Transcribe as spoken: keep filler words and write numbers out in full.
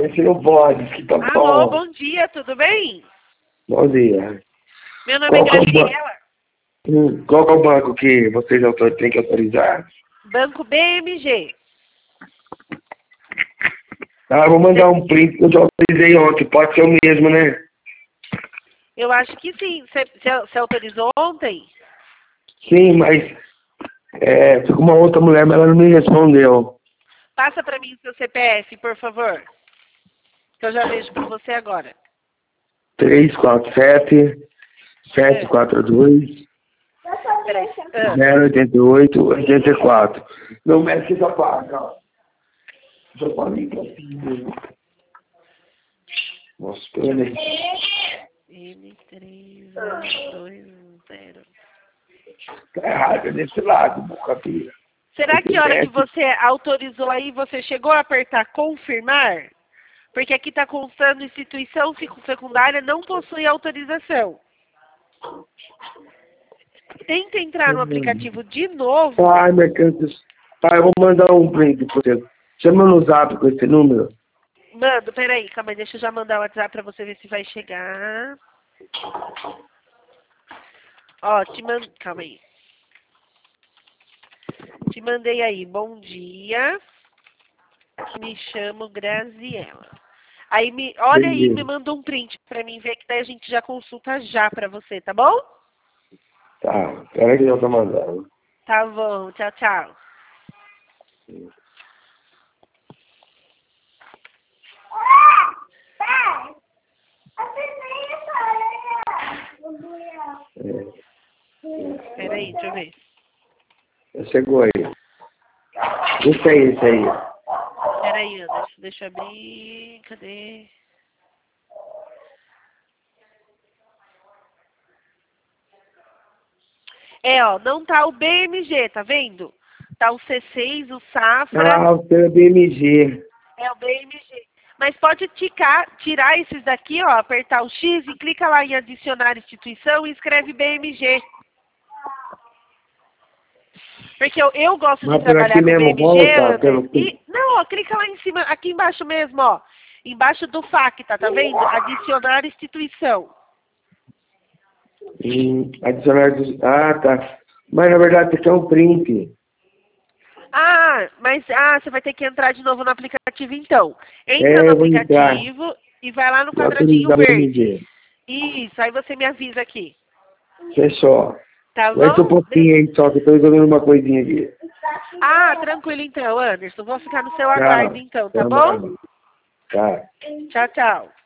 esse não pode, que tá bom. Alô, bom dia, tudo bem? Bom dia. Meu nome Qual é que é o ba- Graciela. Hum, Qual que é o banco que vocês autor- têm que autorizar? Banco B M G. Ah, vou mandar um print que eu já autorizei ontem. Pode ser o mesmo, né? Eu acho que sim. Você, você- você autorizou ontem? Sim, mas é, fui com uma outra mulher, mas ela não me respondeu. Passa para mim o seu C P F, por favor. Que eu já vejo para você agora. três quatro sete, sete quatro dois, Peraí. Ah, zero oito oito, oito quatro. Não mexe essa placa, ó. Já falei que assim. Nossa, peraí. M três zero dois zero. Tá errado, é desse lado, boca pia. Será que a hora que você autorizou aí, você chegou a apertar confirmar? Porque aqui está constando instituição secundária não possui autorização. Tenta entrar no aplicativo de novo. Ai, mercantes. Tá, eu vou mandar um print pra você. Chama no zap com esse número. Mando, peraí, calma aí, deixa eu já mandar o WhatsApp pra você ver se vai chegar. Ó, te mando, calma aí. Te mandei aí, bom dia. Me chamo Graziela. Aí, me, olha aí, Entendi. me manda um print pra mim ver que daí a gente já consulta já pra você, tá bom? Tá, pera que eu tô mandando. Tá bom, tchau, tchau. É, Peraí, deixa eu ver. chegou aí. Esse aí, esse aí. Peraí, Anderson, deixa eu abrir. Cadê? É, ó, não tá o B M G, tá vendo? Tá o C seis, o Safra. Ah, o seu é B M G. É o B M G. Mas pode ticar, tirar esses daqui, ó, apertar o X e clica lá em adicionar instituição e escreve B M G. Porque eu, eu gosto Mas de por aqui trabalhar com mesmo B M G, volta? Anderson. Pelo... E, não, ó, clica lá em cima, aqui embaixo mesmo, ó. Embaixo do FACTA, tá vendo? Adicionar instituição. Hum, adicionar... dos- Ah, tá. Mas na verdade isso aqui é um print. Ah, mas ah, você vai ter que entrar de novo no aplicativo então. Entra É, no eu vou entrar. aplicativo e vai lá no Já quadradinho autorizar o verde. B M G. Isso, aí você me avisa aqui. Fechou. Tá Aguenta um bom? pouquinho aí só, que eu tô resolvendo uma coisinha aqui. Ah, tranquilo então, Anderson. Vou ficar no seu Tá. aguardo então, tá Tá, bom? mano. Tá. Tchau, tchau.